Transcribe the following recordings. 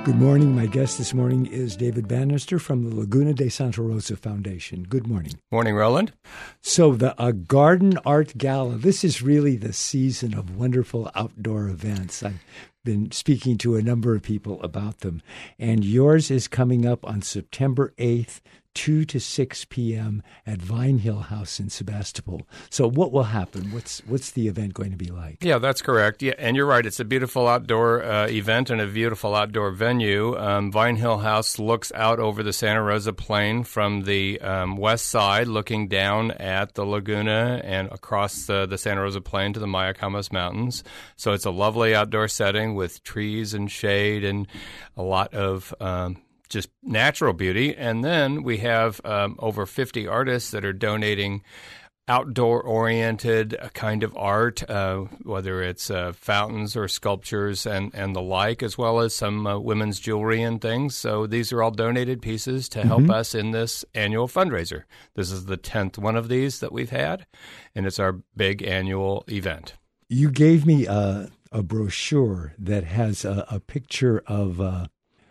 Good morning. My guest this morning is David Bannister from the Laguna de Santa Rosa Foundation. Good morning. Morning, Roland. So the Garden Art Gala, this is really the season of wonderful outdoor events. I've been speaking to a number of people about them, and yours is coming up on September 8th, 2 to 6 p.m. at Vine Hill House in Sebastopol. So what will happen? What's the event going to be like? Yeah, that's correct. Yeah, and you're right. It's a beautiful outdoor event and a beautiful outdoor venue. Vine Hill House looks out over the Santa Rosa Plain from the west side, looking down at the Laguna and across the Santa Rosa Plain to the Mayacamas Mountains. So it's a lovely outdoor setting with trees and shade and a lot of just natural beauty. And then we have over 50 artists that are donating outdoor-oriented kind of art, whether it's fountains or sculptures and the like, as well as some women's jewelry and things. So these are all donated pieces to help us in this annual fundraiser. This is the 10th one of these that we've had, and it's our big annual event. You gave me a brochure that has a picture of a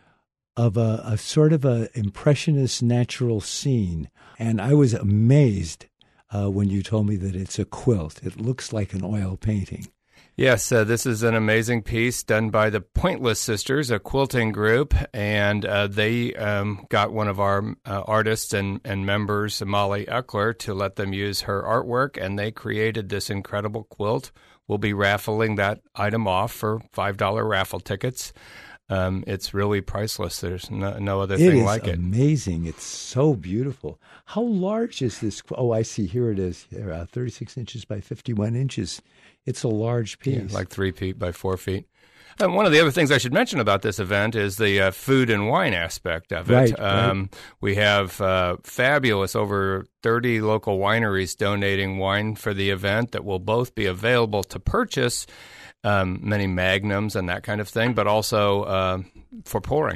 sort of a impressionist natural scene. And I was amazed when you told me that it's a quilt. It looks like an oil painting. Yes, this is an amazing piece done by the Pointless Sisters, a quilting group, and they got one of our artists and members, Molly Eckler, to let them use her artwork, and they created this incredible quilt. We'll be raffling that item off for $5 raffle tickets. It's really priceless. There's no other thing like it. It is amazing. It's so beautiful. How large is this? Oh, I see. Here it is. 36 inches by 51 inches. It's a large piece. Yeah, like 3 feet by 4 feet. One of the other things I should mention about this event is the food and wine aspect of it. Right. We have fabulous over 30 local wineries donating wine for the event that will both be available to purchase, many magnums and that kind of thing, but also for pouring.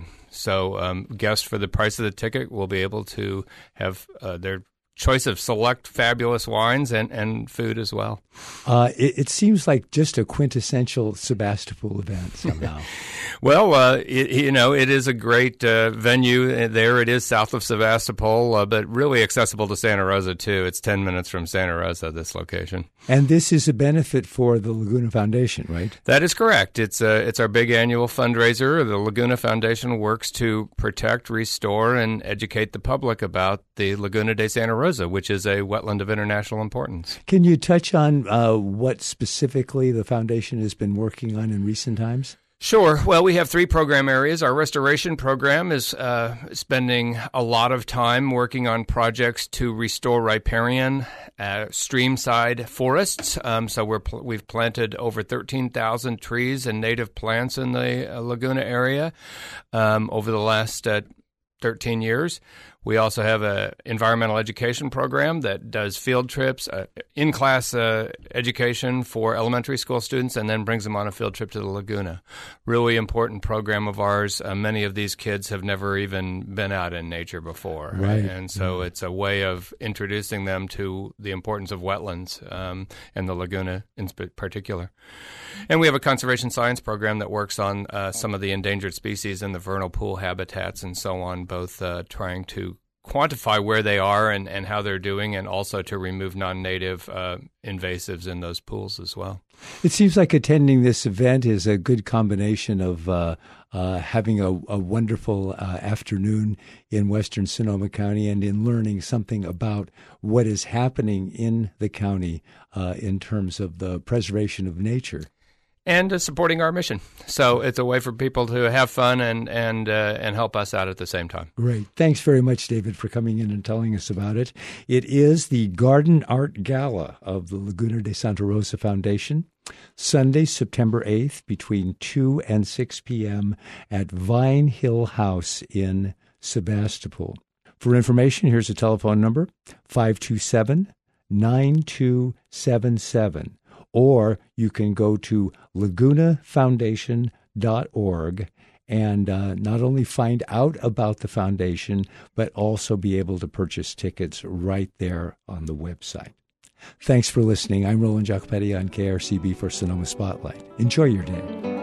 So guests for the price of the ticket will be able to have their choice of select fabulous wines and food as well. It seems like just a quintessential Sebastopol event somehow. Well, it is a great venue. There it is south of Sebastopol, but really accessible to Santa Rosa, too. It's 10 minutes from Santa Rosa, this location. And this is a benefit for the Laguna Foundation, right? That is correct. It's our big annual fundraiser. The Laguna Foundation works to protect, restore, and educate the public about the Laguna de Santa Rosa, which is a wetland of international importance. Can you touch on what specifically the foundation has been working on in recent times? Sure. Well, we have 3 program areas. Our restoration program is spending a lot of time working on projects to restore riparian streamside forests. So we've planted over 13,000 trees and native plants in the Laguna area over the last 13 years. We also have an environmental education program that does field trips, in-class education for elementary school students, and then brings them on a field trip to the Laguna. Really important program of ours. Many of these kids have never even been out in nature before. Right. And so it's a way of introducing them to the importance of wetlands and the Laguna in particular. And we have a conservation science program that works on some of the endangered species in the vernal pool habitats and so on, both trying to quantify where they are and how they're doing, and also to remove non-native invasives in those pools as well. It seems like attending this event is a good combination of having a wonderful afternoon in western Sonoma County and in learning something about what is happening in the county in terms of the preservation of nature. And supporting our mission. So it's a way for people to have fun and help us out at the same time. Great. Thanks very much, David, for coming in and telling us about it. It is the Garden Art Gala of the Laguna de Santa Rosa Foundation, Sunday, September 8th, between 2 and 6 p.m. at Vine Hill House in Sebastopol. For information, here's a telephone number, 527-9277. Or you can go to lagunafoundation.org and not only find out about the foundation, but also be able to purchase tickets right there on the website. Thanks for listening. I'm Roland Jacopetti on KRCB for Sonoma Spotlight. Enjoy your day.